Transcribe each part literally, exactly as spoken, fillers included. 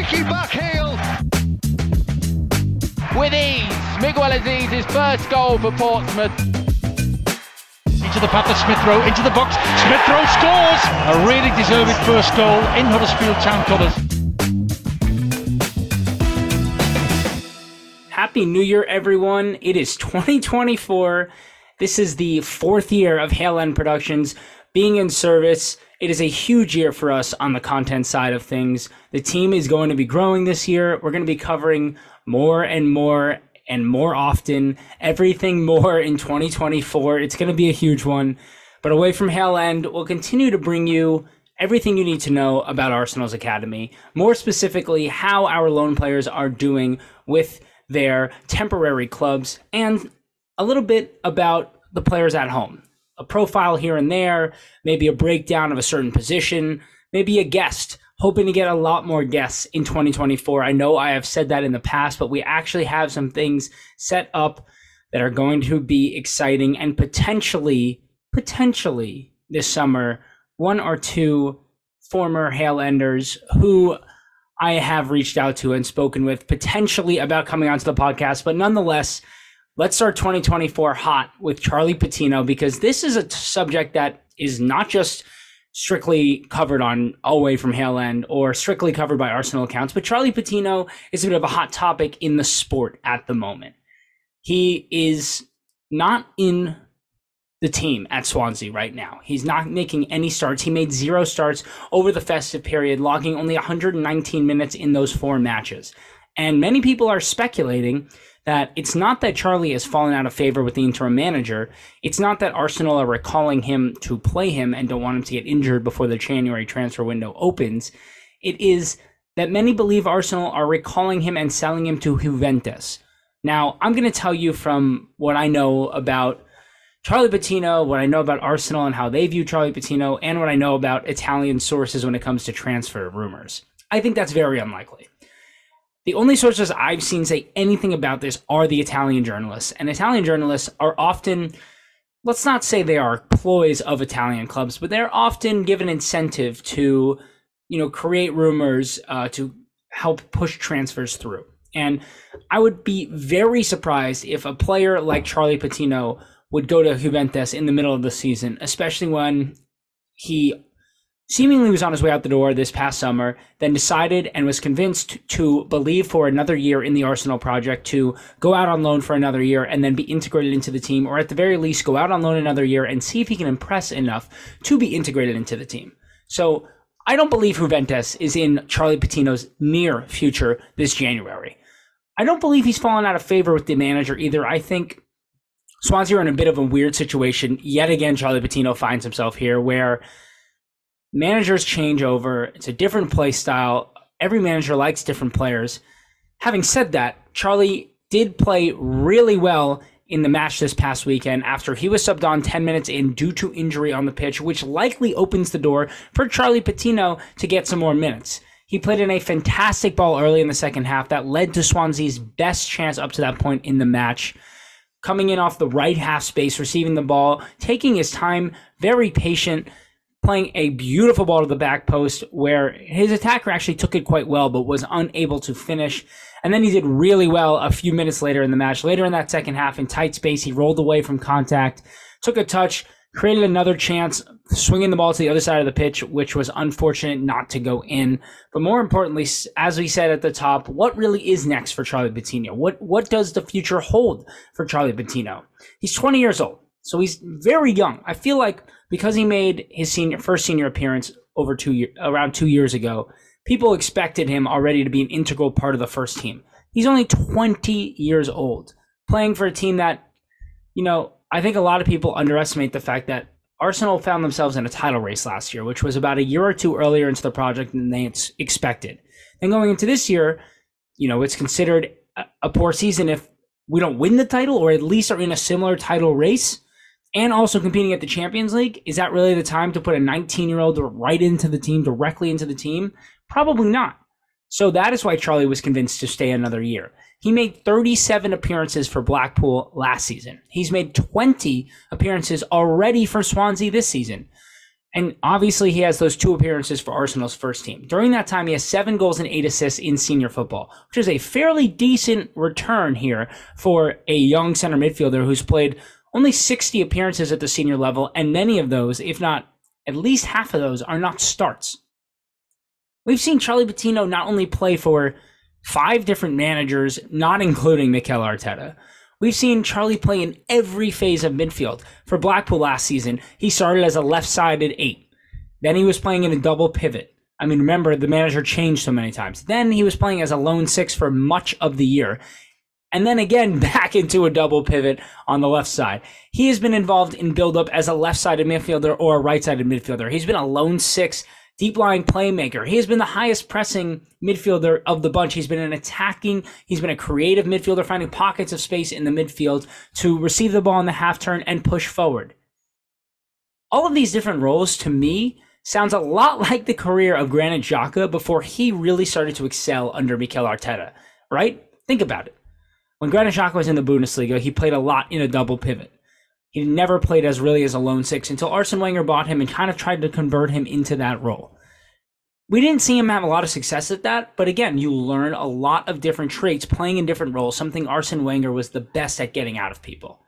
cheeky back heel. With ease, Miguel Aziz's first goal for Portsmouth. Into the path of Smith Rowe, into the box. Smith Rowe scores! A really deserved first goal in Huddersfield Town colours. Happy New Year, everyone. It is twenty twenty-four. This is the fourth year of Hale End Productions being in service. It is a huge year for us on the content side of things. The team is going to be growing this year. We're going to be covering more and more and more often, everything more in twenty twenty-four. It's going to be a huge one. But away from Hale End, we'll continue to bring you everything you need to know about Arsenal's academy. More specifically, how our loan players are doing with their temporary clubs, and a little bit about the players at home. A profile here and there, maybe a breakdown of a certain position, maybe a guest. Hoping to get a lot more guests in twenty twenty-four. I know I have said that in the past, but we actually have some things set up that are going to be exciting, and potentially, potentially this summer, one or two former Hale Enders who I have reached out to and spoken with potentially about coming onto the podcast. But nonetheless, let's start twenty twenty-four hot with Charlie Patino, because this is a subject that is not just strictly covered on Away from Hale End or strictly covered by Arsenal accounts, but Charlie Patino is a bit of a hot topic in the sport at the moment. He is not in the team at Swansea right now. He's not making any starts. He made zero starts over the festive period, logging only one hundred nineteen minutes in those four matches. And many people are speculating that it's not that Charlie has fallen out of favor with the interim manager. It's not that Arsenal are recalling him to play him and don't want him to get injured before the January transfer window opens. It is that many believe Arsenal are recalling him and selling him to Juventus. Now, I'm going to tell you from what I know about Charlie Patino, what I know about Arsenal and how they view Charlie Patino, and what I know about Italian sources when it comes to transfer rumors. I think that's very unlikely. The only sources I've seen say anything about this are the Italian journalists. And Italian journalists are often, let's not say they are ploys of Italian clubs, but they're often given incentive to, you know, create rumors uh, to help push transfers through. And I would be very surprised if a player like Charlie Patino would go to Juventus in the middle of the season, especially when he seemingly was on his way out the door this past summer, then decided and was convinced to believe for another year in the Arsenal project, to go out on loan for another year and then be integrated into the team, or at the very least go out on loan another year and see if he can impress enough to be integrated into the team. So I don't believe Juventus is in Charlie Patino's near future this January. I don't believe he's fallen out of favor with the manager either. I think Swansea are in a bit of a weird situation. Yet again, Charlie Patino finds himself here where managers change over. It's a different play style. Every manager likes different players. Having said that, Charlie did play really well in the match this past weekend after he was subbed on ten minutes in due to injury on the pitch, which likely opens the door for Charlie Patino to get some more minutes. He played in a fantastic ball early in the second half that led to Swansea's best chance up to that point in the match. Coming in off the right half space, receiving the ball, taking his time, very patient, playing a beautiful ball to the back post where his attacker actually took it quite well but was unable to finish. And then he did really well a few minutes later in the match. Later in that second half, in tight space, he rolled away from contact, took a touch, created another chance, swinging the ball to the other side of the pitch, which was unfortunate not to go in. But more importantly, as we said at the top, what really is next for Charlie Patino? What, what does the future hold for Charlie Patino? He's twenty years old, so he's very young. I feel like because he made his senior first senior appearance over two year, around two years ago, people expected him already to be an integral part of the first team. He's only twenty years old, playing for a team that, you know, I think a lot of people underestimate the fact that Arsenal found themselves in a title race last year, which was about a year or two earlier into the project than they expected. And going into this year, you know, it's considered a poor season if we don't win the title, or at least are in a similar title race, and also competing at the Champions League. Is that really the time to put a nineteen-year-old right into the team, directly into the team? Probably not. So that is why Charlie was convinced to stay another year. He made thirty-seven appearances for Blackpool last season. He's made twenty appearances already for Swansea this season. And obviously, he has those two appearances for Arsenal's first team. During that time, he has seven goals and eight assists in senior football, which is a fairly decent return here for a young center midfielder who's played only sixty appearances at the senior level, and many of those, if not at least half of those, are not starts. We've seen Charlie Patino not only play for five different managers, not including Mikel Arteta. We've seen Charlie play in every phase of midfield. For Blackpool last season, he started as a left-sided eight. Then he was playing in a double pivot. I mean, remember, the manager changed so many times. Then he was playing as a lone six for much of the year. And then again, back into a double pivot on the left side. He has been involved in build-up as a left-sided midfielder or a right-sided midfielder. He's been a lone six, deep-lying playmaker. He has been the highest pressing midfielder of the bunch. He's been an attacking, he's been a creative midfielder, finding pockets of space in the midfield to receive the ball in the half turn and push forward. All of these different roles, to me, sounds a lot like the career of Granit Xhaka before he really started to excel under Mikel Arteta, right? Think about it. When Granit Xhaka was in the Bundesliga, he played a lot in a double pivot. He never played as really as a lone six until Arsene Wenger bought him and kind of tried to convert him into that role. We didn't see him have a lot of success at that, but again, you learn a lot of different traits playing in different roles, something Arsene Wenger was the best at getting out of people.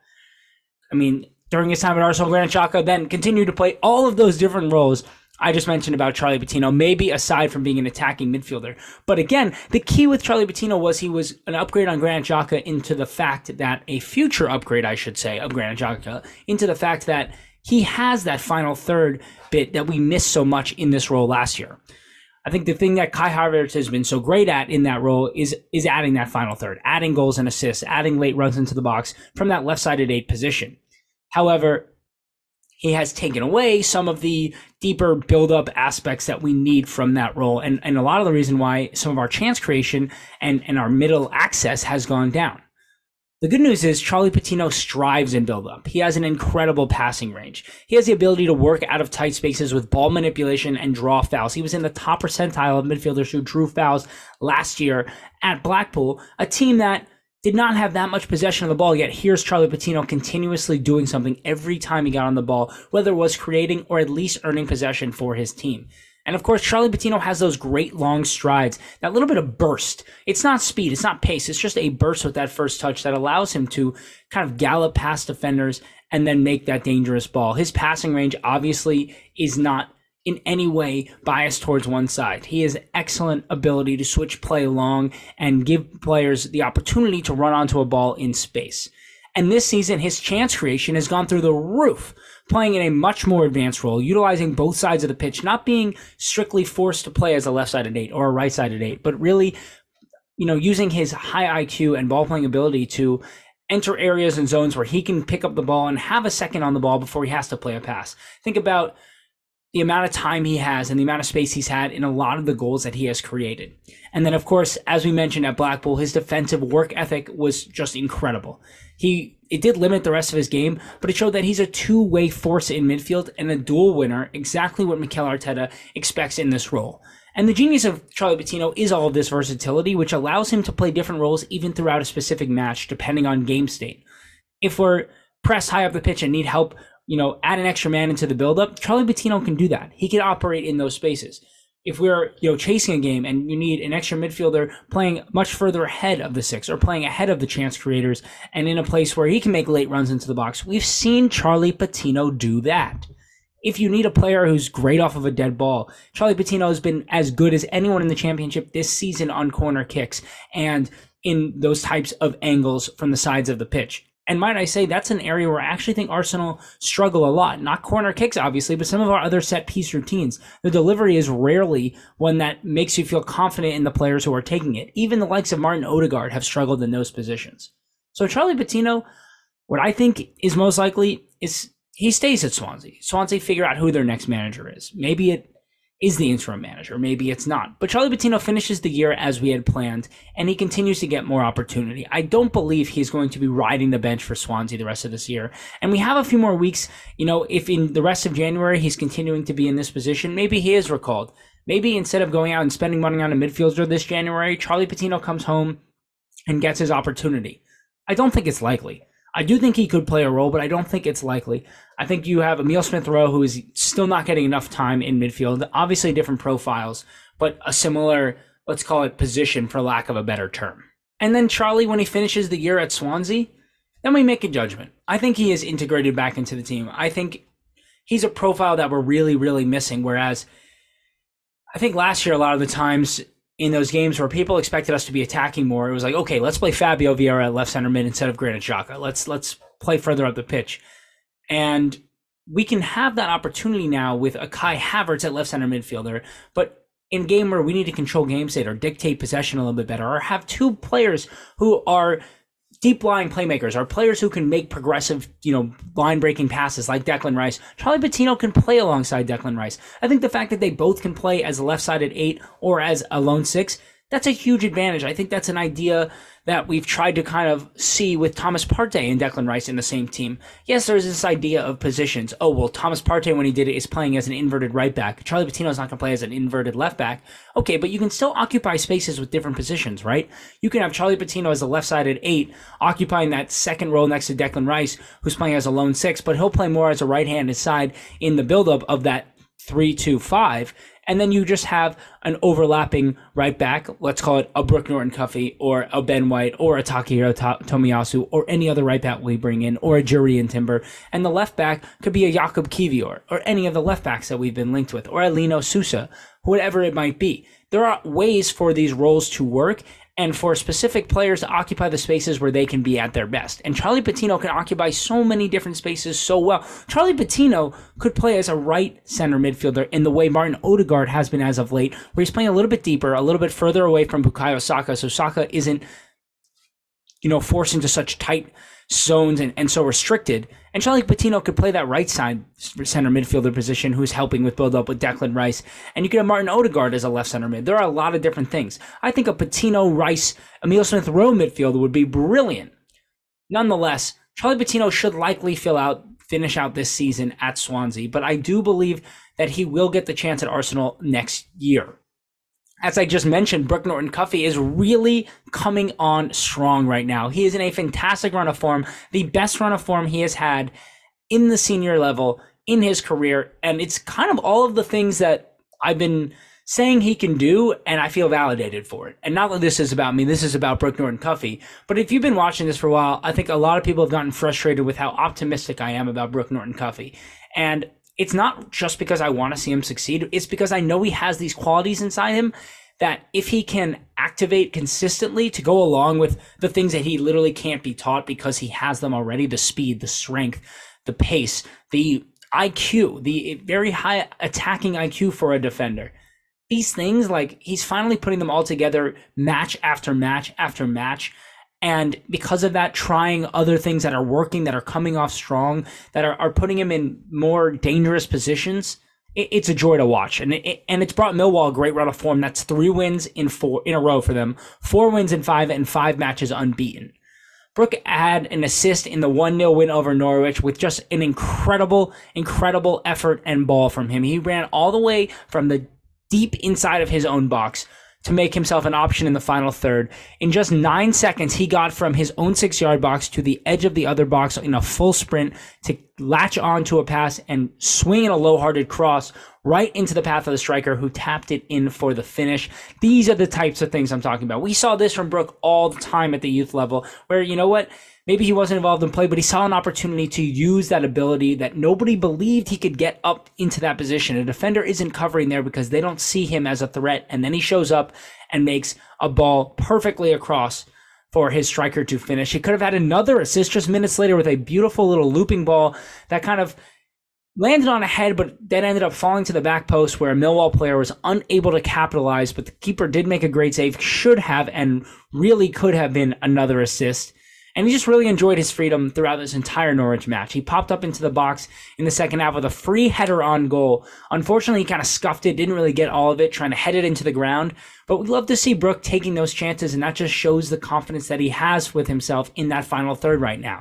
I mean, during his time at Arsenal, Granit Xhaka then continued to play all of those different roles I just mentioned about Charlie Patino, maybe aside from being an attacking midfielder. But again, the key with Charlie Patino was he was an upgrade on Granit Xhaka into the fact that, a future upgrade, I should say, of Granit Xhaka, into the fact that he has that final third bit that we missed so much in this role last year. I think the thing that Kai Havertz has been so great at in that role is, is adding that final third, adding goals and assists, adding late runs into the box from that left-sided eight position. However, he has taken away some of the deeper build-up aspects that we need from that role. And, and a lot of the reason why some of our chance creation and, and our middle access has gone down. The good news is Charlie Patino strives in build-up. He has an incredible passing range. He has the ability to work out of tight spaces with ball manipulation and draw fouls. He was in the top percentile of midfielders who drew fouls last year at Blackpool, a team that did not have that much possession of the ball, yet here's Charlie Patino continuously doing something every time he got on the ball, whether it was creating or at least earning possession for his team. And of course, Charlie Patino has those great long strides, that little bit of burst. It's not speed, it's not pace, it's just a burst with that first touch that allows him to kind of gallop past defenders and then make that dangerous ball. His passing range obviously is not in any way biased towards one side. He has excellent ability to switch play long and give players the opportunity to run onto a ball in space. And this season, his chance creation has gone through the roof, playing in a much more advanced role, utilizing both sides of the pitch, not being strictly forced to play as a left-sided eight or a right-sided eight, but really, you know, using his high I Q and ball-playing ability to enter areas and zones where he can pick up the ball and have a second on the ball before he has to play a pass. Think about the amount of time he has and the amount of space he's had in a lot of the goals that he has created. And then, of course, as we mentioned at Blackpool, his defensive work ethic was just incredible. He It did limit the rest of his game, but it showed that he's a two-way force in midfield and a dual winner, exactly what Mikel Arteta expects in this role. And the genius of Charlie Patino is all of this versatility, which allows him to play different roles even throughout a specific match, depending on game state. If we're pressed high up the pitch and need help, you know, add an extra man into the build-up, Charlie Patino can do that. He can operate in those spaces. If we're, you know, chasing a game and you need an extra midfielder playing much further ahead of the six or playing ahead of the chance creators and in a place where he can make late runs into the box, we've seen Charlie Patino do that. If you need a player who's great off of a dead ball, Charlie Patino has been as good as anyone in the championship this season on corner kicks and in those types of angles from the sides of the pitch. And might I say, that's an area where I actually think Arsenal struggle a lot. Not corner kicks, obviously, but some of our other set-piece routines. The delivery is rarely one that makes you feel confident in the players who are taking it. Even the likes of Martin Odegaard have struggled in those positions. So Charlie Patino, what I think is most likely is he stays at Swansea. Swansea figure out who their next manager is. Maybe it is the interim manager. Maybe it's not. But Charlie Patino finishes the year as we had planned, and he continues to get more opportunity. I don't believe he's going to be riding the bench for Swansea the rest of this year. And we have a few more weeks. You know, if in the rest of January he's continuing to be in this position, maybe he is recalled. Maybe instead of going out and spending money on a midfielder this January, Charlie Patino comes home and gets his opportunity. I don't think it's likely. I do think he could play a role, but I don't think it's likely. I think you have Emil Smith-Rowe, who is still not getting enough time in midfield. Obviously different profiles, but a similar, let's call it position for lack of a better term. And then Charlie, when he finishes the year at Swansea, then we make a judgment. I think he is integrated back into the team. I think he's a profile that we're really, really missing, whereas I think last year a lot of the times in those games where people expected us to be attacking more, it was like, okay, let's play Fabio Vieira at left center mid instead of Granit Xhaka. Let's let's play further up the pitch. And we can have that opportunity now with a Kai Havertz at left center midfielder, but in game where we need to control game state or dictate possession a little bit better, or have two players who are deep lying playmakers, are players who can make progressive, you know, line breaking passes like Declan Rice. Charlie Patino can play alongside Declan Rice. I think the fact that they both can play as a left-sided eight or as a lone six, that's a huge advantage. I think that's an idea that we've tried to kind of see with Thomas Partey and Declan Rice in the same team. Yes, there's this idea of positions. Oh, well, Thomas Partey, when he did it, is playing as an inverted right back. Charlie Patino's not going to play as an inverted left back. Okay, but you can still occupy spaces with different positions, right? You can have Charlie Patino as a left-sided eight, occupying that second role next to Declan Rice, who's playing as a lone six, but he'll play more as a right-handed side in the buildup of that three two five. And then you just have an overlapping right back, let's call it a Brooke Norton-Cuffy or a Ben White or a Takahiro Tomiyasu or any other right back we bring in, or a Jurrien Timber. And the left back could be a Jakub Kivior or any of the left backs that we've been linked with, or a Lino Sousa, whatever it might be. There are ways for these roles to work and for specific players to occupy the spaces where they can be at their best. And Charlie Patino can occupy so many different spaces so well. Charlie Patino could play as a right center midfielder in the way Martin Odegaard has been as of late, where he's playing a little bit deeper, a little bit further away from Bukayo Saka, so Saka isn't, you know, forced into such tight zones and, and so restricted. And Charlie Patino could play that right side center midfielder position, who's helping with build up with Declan Rice. And you could have Martin Odegaard as a left center mid. There are a lot of different things. I think a Patino, Rice, Emil Smith-Rowe midfielder would be brilliant. Nonetheless, Charlie Patino should likely fill out, finish out this season at Swansea, but I do believe that he will get the chance at Arsenal next year. As I just mentioned, Brooke Norton-Cuffy is really coming on strong right now. He is in a fantastic run of form, the best run of form he has had in the senior level in his career. And it's kind of all of the things that I've been saying he can do, and I feel validated for it. And not that this is about me, this is about Brooke Norton-Cuffy. But if you've been watching this for a while, I think a lot of people have gotten frustrated with how optimistic I am about Brooke Norton-Cuffy. And it's not just because I want to see him succeed. It's because I know he has these qualities inside him that if he can activate consistently to go along with the things that he literally can't be taught because he has them already, the speed, the strength, the pace, the I Q, the very high attacking I Q for a defender. These things, like, he's finally putting them all together match after match after match. And because of that, trying other things that are working, that are coming off strong, that are, are putting him in more dangerous positions, it, it's a joy to watch. And it, and it's brought Millwall a great run of form. That's three wins in four in a row for them, four wins in five, and five matches unbeaten. Brooke had an assist in the one nil win over Norwich with just an incredible, incredible effort and ball from him. He ran all the way from the deep inside of his own box to make himself an option in the final third. In just nine seconds, he got from his own six-yard box to the edge of the other box in a full sprint to latch on to a pass and swing in a low-hearted cross right into the path of the striker, who tapped it in for the finish. These are the types of things I'm talking about. We saw this from Brooke all the time at the youth level, where, you know what, maybe he wasn't involved in play, but he saw an opportunity to use that ability that nobody believed he could get up into that position. A defender isn't covering there because they don't see him as a threat, and then he shows up and makes a ball perfectly across for his striker to finish. He could have had another assist just minutes later with a beautiful little looping ball that kind of landed on a head, but then ended up falling to the back post where a Millwall player was unable to capitalize, but the keeper did make a great save, should have and really could have been another assist. And he just really enjoyed his freedom throughout this entire Norwich match. He popped up into the box in the second half with a free header on goal. Unfortunately, he kind of scuffed it, didn't really get all of it, trying to head it into the ground. But we love to see Brooke taking those chances, and that just shows the confidence that he has with himself in that final third right now.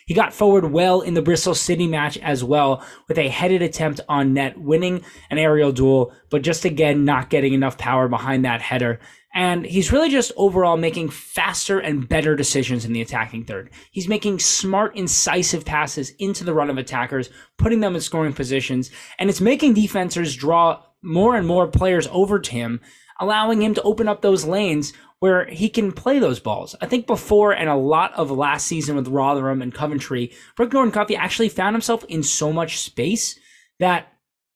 He got forward well in the Bristol City match as well with a headed attempt on net, winning an aerial duel, but just again not getting enough power behind that header. And he's really just overall making faster and better decisions in the attacking third. He's making smart, incisive passes into the run of attackers, putting them in scoring positions, and it's making defenders draw more and more players over to him, allowing him to open up those lanes where he can play those balls. I think before and a lot of last season with Rotherham and Coventry, Brooke Norton-Cuffy actually found himself in so much space that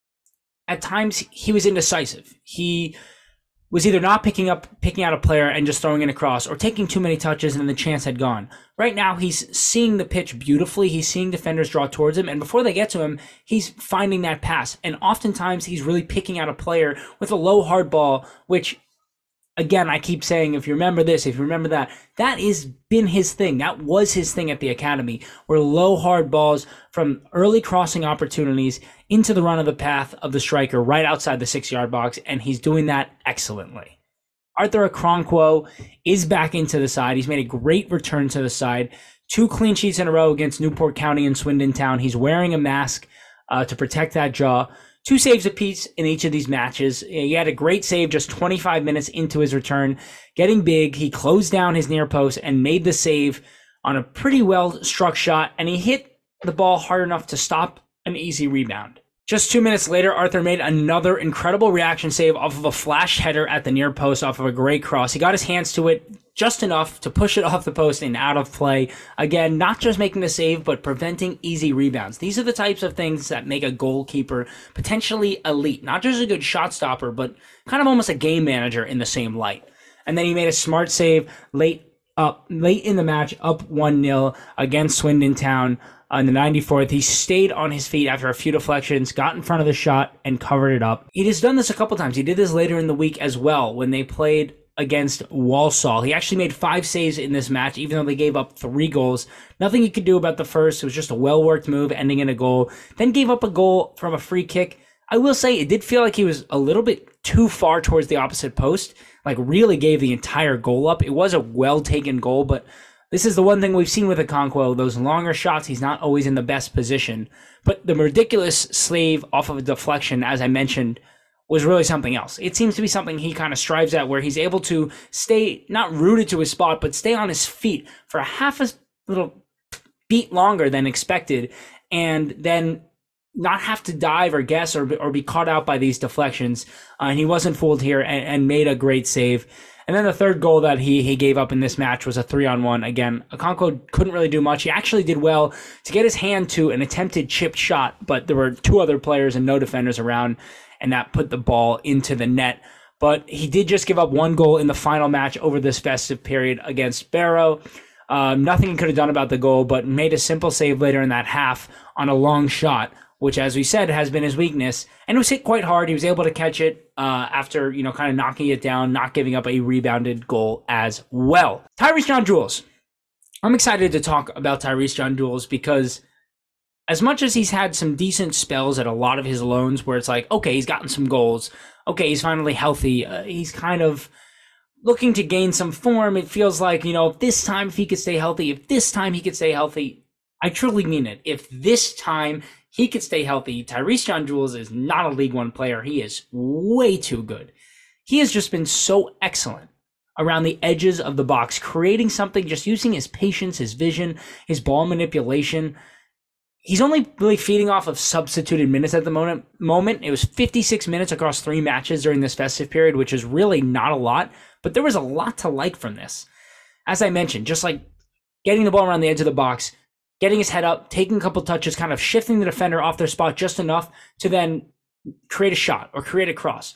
at times he was indecisive. He was either not picking up, picking out a player and just throwing it across, or taking too many touches and then the chance had gone. Right now, he's seeing the pitch beautifully. He's seeing defenders draw towards him, and before they get to him, he's finding that pass. And oftentimes, he's really picking out a player with a low hard ball, which, again, I keep saying, if you remember this, if you remember that, that has been his thing. That was his thing at the academy, where low hard balls from early crossing opportunities into the run of the path of the striker right outside the six-yard box, and he's doing that excellently. Arthur Okoronkwo is back into the side. He's made a great return to the side. Two clean sheets in a row against Newport County and Swindon Town. He's wearing a mask uh, to protect that jaw. Two saves apiece in each of these matches. He had a great save just twenty-five minutes into his return. Getting big, he closed down his near post and made the save on a pretty well-struck shot, and he hit the ball hard enough to stop an easy rebound. Just two minutes later, Arthur made another incredible reaction save off of a flash header at the near post off of a great cross. He got his hands to it just enough to push it off the post and out of play. Again, not just making the save, but preventing easy rebounds. These are the types of things that make a goalkeeper potentially elite. Not just a good shot stopper, but kind of almost a game manager in the same light. And then he made a smart save late up late in the match, up one nil against Swindon Town. On the ninety-fourth, he stayed on his feet after a few deflections, got in front of the shot, and covered it up. He has done this a couple times. He did this later in the week as well when they played against Walsall. He actually made five saves in this match, even though they gave up three goals. Nothing he could do about the first. It was just a well-worked move, ending in a goal. Then gave up a goal from a free kick. I will say it did feel like he was a little bit too far towards the opposite post, like really gave the entire goal up. It was a well-taken goal, but this is the one thing we've seen with Okoronkwo. Those longer shots, he's not always in the best position. But the ridiculous slave off of a deflection, as I mentioned, was really something else. It seems to be something he kind of strives at, where he's able to stay not rooted to his spot, but stay on his feet for a half a little beat longer than expected, and then not have to dive or guess or, or be caught out by these deflections. Uh, and he wasn't fooled here and, and made a great save. And then the third goal that he he gave up in this match was a three-on-one. Again, Okoronkwo couldn't really do much. He actually did well to get his hand to an attempted chipped shot, but there were two other players and no defenders around, and that put the ball into the net. But he did just give up one goal in the final match over this festive period against Barrow. Um, nothing he could have done about the goal, but made a simple save later in that half on a long shot, which, as we said, has been his weakness. And it was hit quite hard. He was able to catch it uh, after, you know, kind of knocking it down, not giving up a rebounded goal as well. Tyreece John-Jules. I'm excited to talk about Tyreece John-Jules because as much as he's had some decent spells at a lot of his loans where it's like, okay, he's gotten some goals. Okay, he's finally healthy. Uh, he's kind of looking to gain some form. It feels like, you know, if this time if he could stay healthy, if this time he could stay healthy, I truly mean it. If this time he could stay healthy, Tyreece John-Jules is not a League One player. He is way too good. He has just been so excellent around the edges of the box, creating something, just using his patience, his vision, his ball manipulation. He's only really feeding off of substituted minutes at the moment. Moment. It was fifty-six minutes across three matches during this festive period, which is really not a lot, but there was a lot to like from this. As I mentioned, just like getting the ball around the edge of the box, getting his head up, taking a couple touches, kind of shifting the defender off their spot just enough to then create a shot or create a cross.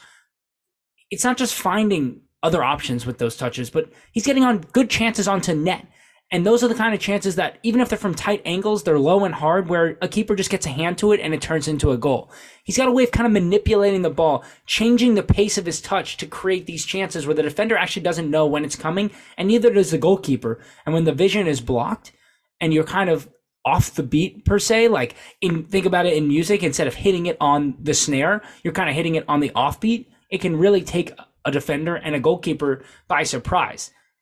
It's not just finding other options with those touches, but he's getting on good chances onto net. And those are the kind of chances that, even if they're from tight angles, they're low and hard, where a keeper just gets a hand to it and it turns into a goal. He's got a way of kind of manipulating the ball, changing the pace of his touch to create these chances where the defender actually doesn't know when it's coming, and neither does the goalkeeper. And when the vision is blocked and you're kind of off the beat per se, like in think about it in music, instead of hitting it on the snare, you're kind of hitting it on the offbeat. It can really take a defender and a goalkeeper by surprise.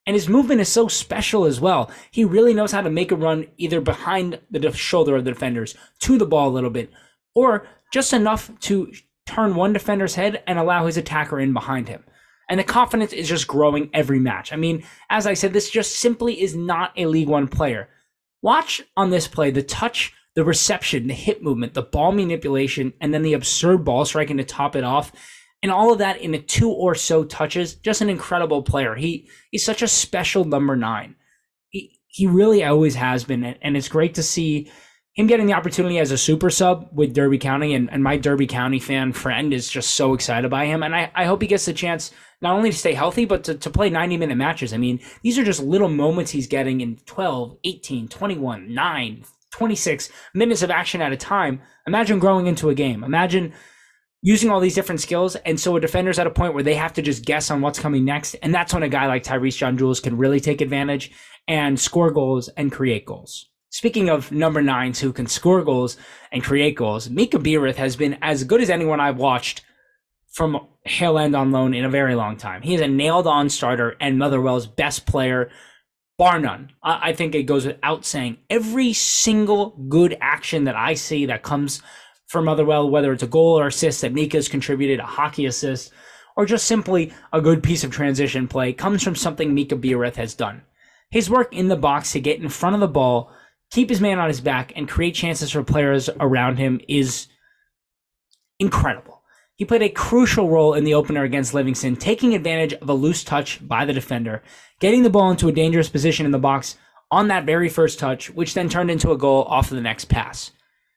And his movement is so special as well. He really knows how to make a run either behind the shoulder of the defenders to the ball a little bit, or just enough to turn one defender's head and allow his attacker in behind him. And the confidence is just growing every match. I mean, as I said, this just simply is not a League One player. Watch on this play the touch, the reception, the hip movement, the ball manipulation, and then the absurd ball striking to top it off. And all of that in a two or so touches. Just an incredible player. He He's such a special number nine. He, he really always has been. And it's great to see him getting the opportunity as a super sub with Derby County. And, and my Derby County fan friend is just so excited by him. And I, I hope he gets the chance not only to stay healthy, but to, to play ninety-minute matches. I mean, these are just little moments he's getting in twelve, eighteen, twenty-one, nine, twenty-six minutes of action at a time. Imagine growing into a game. Imagine using all these different skills, and so a defender's at a point where they have to just guess on what's coming next, and that's when a guy like Tyrese John-Jules can really take advantage and score goals and create goals. Speaking of number nines who can score goals and create goals, Mika Biereth has been as good as anyone I've watched from Hale End on loan in a very long time. He is a nailed-on starter and Motherwell's best player, bar none. I, I think it goes without saying. Every single good action that I see that comes for Motherwell, whether it's a goal or assist that Mika's contributed, a hockey assist, or just simply a good piece of transition play, comes from something Mika Biereth has done. His work in the box to get in front of the ball, keep his man on his back, and create chances for players around him is incredible. He played a crucial role in the opener against Livingston, taking advantage of a loose touch by the defender, getting the ball into a dangerous position in the box on that very first touch, which then turned into a goal off of the next pass.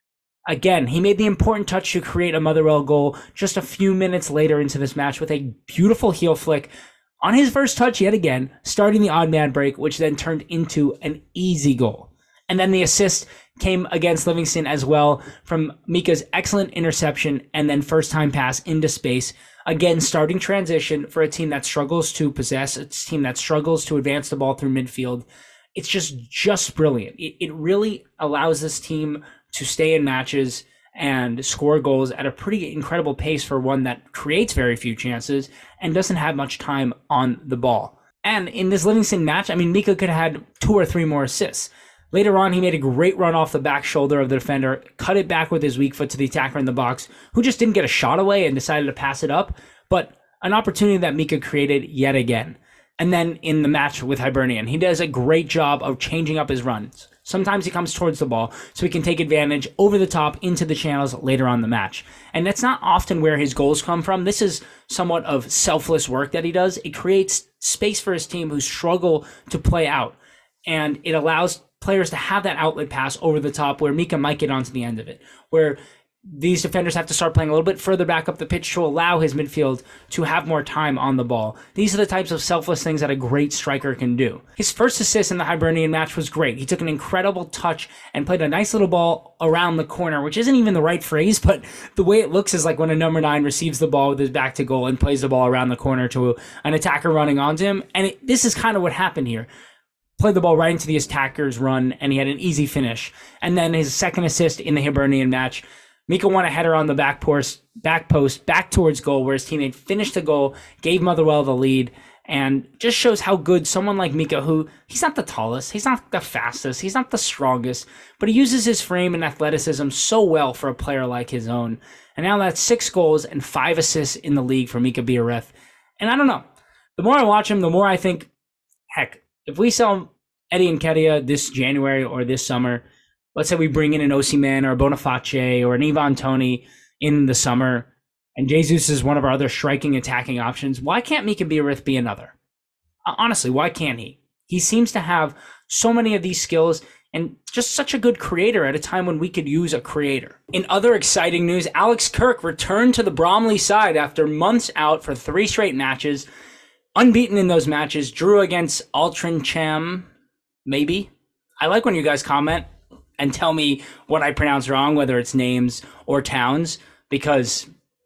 Again, he made the important touch to create a Motherwell goal just a few minutes later into this match with a beautiful heel flick on his first touch yet again, starting the odd man break, which then turned into an easy goal. And then the assist came against Livingston as well from Mika's excellent interception and then first time pass into space. Again, starting transition for a team that struggles to possess, a team that struggles to advance the ball through midfield. It's just, just brilliant. It, it really allows this team to stay in matches and score goals at a pretty incredible pace for one that creates very few chances and doesn't have much time on the ball. And in this Livingston match, I mean, Mika could have had two or three more assists. Later on, he made a great run off the back shoulder of the defender, cut it back with his weak foot to the attacker in the box, who just didn't get a shot away and decided to pass it up, but an opportunity that Mika created yet again. And then in the match with Hibernian, he does a great job of changing up his runs. Sometimes he comes towards the ball so he can take advantage over the top into the channels later on in the match. And that's not often where his goals come from. This is somewhat of selfless work that he does. It creates space for his team who struggle to play out. And it allows players to have that outlet pass over the top where Mika might get onto the end of it, where these defenders have to start playing a little bit further back up the pitch to allow his midfield to have more time on the ball. These are the types of selfless things that a great striker can do. His first assist in the Hibernian match was great. He took an incredible touch and played a nice little ball around the corner, which isn't even the right phrase, but the way it looks is like when a number nine receives the ball with his back to goal and plays the ball around the corner to an attacker running onto him. And it, this is kind of what happened here. Played the ball right into the attacker's run, and he had an easy finish. And then his second assist in the Hibernian match, Mika won a header on the back post, back post, back towards goal, where his teammate finished the goal, gave Motherwell the lead, and just shows how good someone like Mika, who he's not the tallest, he's not the fastest, he's not the strongest, but he uses his frame and athleticism so well for a player like his own. And now that's six goals and five assists in the league for Mika Biereth. And I don't know, the more I watch him, the more I think, heck, if we sell Eddie Nketiah this January or this summer, let's say we bring in an Osimhen or a Boniface or an Ivan Toney in the summer, and Jesus is one of our other striking attacking options, why can't Mika Biereth be another? Honestly, why can't he? He seems to have so many of these skills and just such a good creator at a time when we could use a creator. In other exciting news, Alex Kirk returned to the Bromley side after months out for three straight matches. Unbeaten in those matches, drew against Altrincham, maybe. I like when you guys comment and tell me what I pronounce wrong, whether it's names or towns, because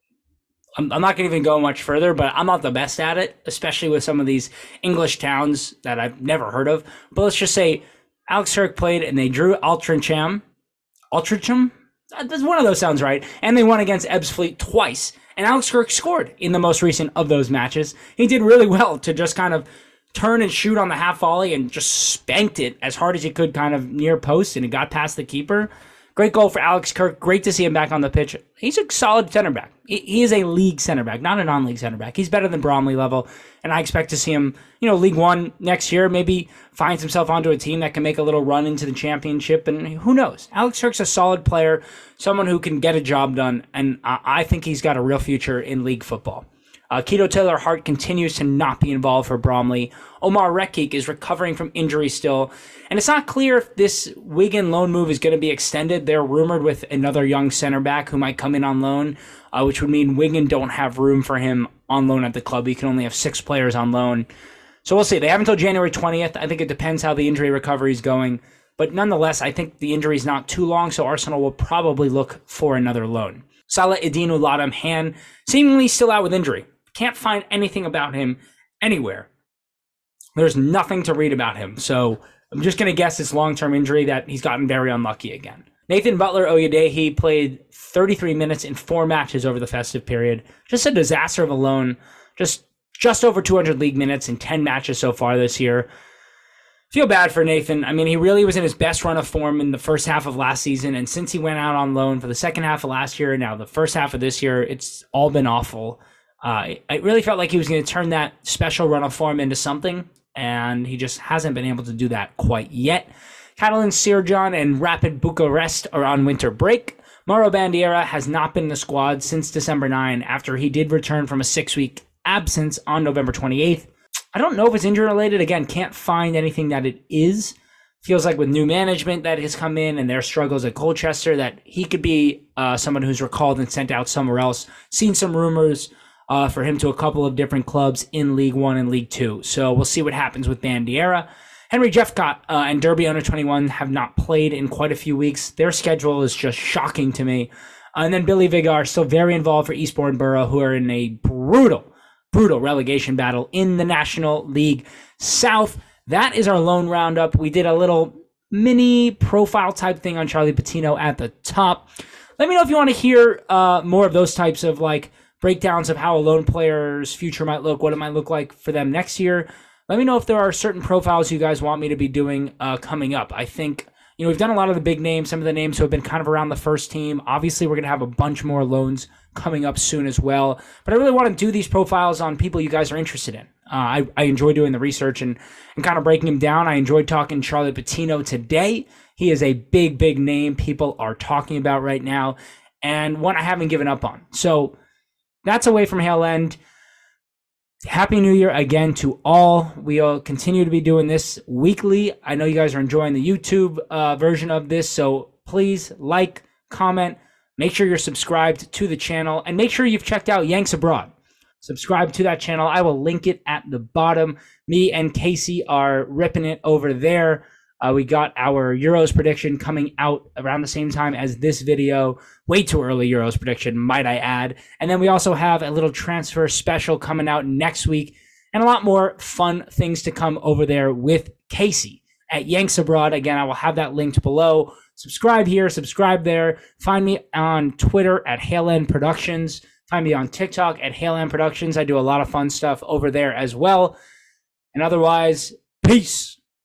I'm, I'm not going to even go much further, but I'm not the best at it, especially with some of these English towns that I've never heard of. But let's just say Alex Kirk played and they drew Altrincham. Altrincham? That's one of those sounds right. And they won against Ebbsfleet twice. And Alex Kirk scored in the most recent of those matches. He did really well to just kind of turn and shoot on the half volley and just spanked it as hard as he could kind of near post, and it got past the keeper. Great goal for Alex Kirk. Great to see him back on the pitch. He's a solid center back. He is a league center back, not a non-league center back. He's better than Bromley level, and I expect to see him, you know, League One next year. Maybe finds himself onto a team that can make a little run into the championship, and who knows? Alex Kirk's a solid player, someone who can get a job done, and I think he's got a real future in league football. Uh, Keto Taylor-Hart continues to not be involved for Bromley. Omar Rekik is recovering from injury still. And it's not clear if this Wigan loan move is going to be extended. They're rumored with another young center back who might come in on loan, uh, which would mean Wigan don't have room for him on loan at the club. He can only have six players on loan. So we'll see. They have until January twentieth. I think it depends how the injury recovery is going. But nonetheless, I think the injury is not too long, so Arsenal will probably look for another loan. Salah Eddin Ulatam Han, seemingly still out with injury. Can't find anything about him anywhere. There's nothing to read about him. So I'm just going to guess it's long-term injury that he's gotten very unlucky again. Nathan Butler-Oyedeji played thirty-three minutes in four matches over the festive period. Just a disaster of a loan. Just, just over two hundred league minutes in ten matches so far this year. Feel bad for Nathan. I mean, he really was in his best run of form in the first half of last season. And since he went out on loan for the second half of last year, now the first half of this year, it's all been awful. Uh, it really felt like he was going to turn that special run of form into something, and he just hasn't been able to do that quite yet. Catalan Sirjan and Rapid Bucharest are on winter break. Mauro Bandiera has not been in the squad since December ninth after he did return from a six-week absence on November twenty-eighth. I don't know if it's injury-related. Again, can't find anything that it is. Feels like with new management that has come in and their struggles at Colchester that he could be uh, someone who's recalled and sent out somewhere else. Seen some rumors Uh, for him to a couple of different clubs in League One and League Two. So we'll see what happens with Bandiera. Henry Jeffcott uh, and Derby Under twenty-one have not played in quite a few weeks. Their schedule is just shocking to me. Uh, and then Billy Vigar still very involved for Eastbourne Borough, who are in a brutal, brutal relegation battle in the National League South. That is our loan roundup. We did a little mini profile type thing on Charlie Patino at the top. Let me know if you want to hear uh, more of those types of like breakdowns of how a loan player's future might look, what it might look like for them next year. Let me know if there are certain profiles you guys want me to be doing uh, coming up. I think, you know, we've done a lot of the big names, some of the names who have been kind of around the first team. Obviously, we're going to have a bunch more loans coming up soon as well. But I really want to do these profiles on people you guys are interested in. Uh, I, I enjoy doing the research and, and kind of breaking them down. I enjoyed talking Charlie Patino today. He is a big, big name people are talking about right now, and one I haven't given up on. So that's away from Hale End. Happy New Year again to all. We'll continue to be doing this weekly. I know you guys are enjoying the YouTube uh, version of this, so please like, comment, make sure you're subscribed to the channel, and make sure you've checked out Yanks Abroad. Subscribe to that channel. I will link it at the bottom. Me and Casey are ripping it over there. Uh, we got our Euros prediction coming out around the same time as this video. Way too early Euros prediction, might I add. And then we also have a little transfer special coming out next week and a lot more fun things to come over there with Casey at Yanks Abroad. Again, I will have that linked below. Subscribe here, subscribe there. Find me on Twitter at Hale End Productions. Find me on TikTok at Hale End Productions. I do a lot of fun stuff over there as well. And otherwise, peace.